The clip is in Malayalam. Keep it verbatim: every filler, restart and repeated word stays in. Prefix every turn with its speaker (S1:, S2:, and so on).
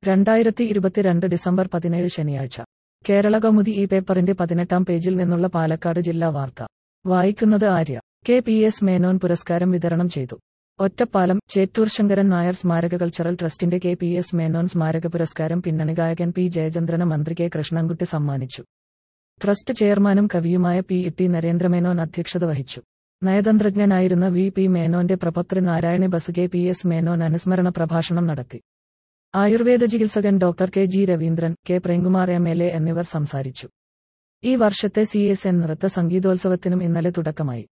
S1: രണ്ടായിരത്തി ഇരുപത്തിരണ്ട് ഡിസംബർ പതിനേഴ് ശനിയാഴ്ച കേരളകൗമുദി ഈ പേപ്പറിന്റെ പതിനെട്ടാം പേജിൽ നിന്നുള്ള പാലക്കാട് ജില്ലാ വാർത്ത വായിക്കുന്നത് Arya. K P S Menon പുരസ്കാരം വിതരണം ചെയ്തു. ഒറ്റപ്പാലം. ചേറ്റൂർ ശങ്കരൻ നായർ സ്മാരക കൾച്ചറൽ ട്രസ്റ്റിന്റെ കെ പി എസ് മേനോൻ സ്മാരക പുരസ്കാരം പിന്നണി ഗായകൻ പി ജയചന്ദ്രന് മന്ത്രി കെ കൃഷ്ണൻകുട്ടി സമ്മാനിച്ചു. ട്രസ്റ്റ് ചെയർമാനും കവിയുമായ പി ടി നരേന്ദ്രമേനോൻ അധ്യക്ഷത വഹിച്ചു. നയതന്ത്രജ്ഞനായിരുന്ന വി പി മേനോന്റെ പ്രപൗത്രി Narayani Basu K P S Menon അനുസ്മരണ പ്രഭാഷണം നടത്തി. ആയുർവേദ ചികിത്സകൻ doctor K G Raveendran, K Premkumar M L A എന്നിവർ സംസാരിച്ചു. ഈ വർഷത്തെ സി എസ് എൻ നൃത്ത സംഗീതോത്സവത്തിനും ഇന്നലെ തുടക്കമായി.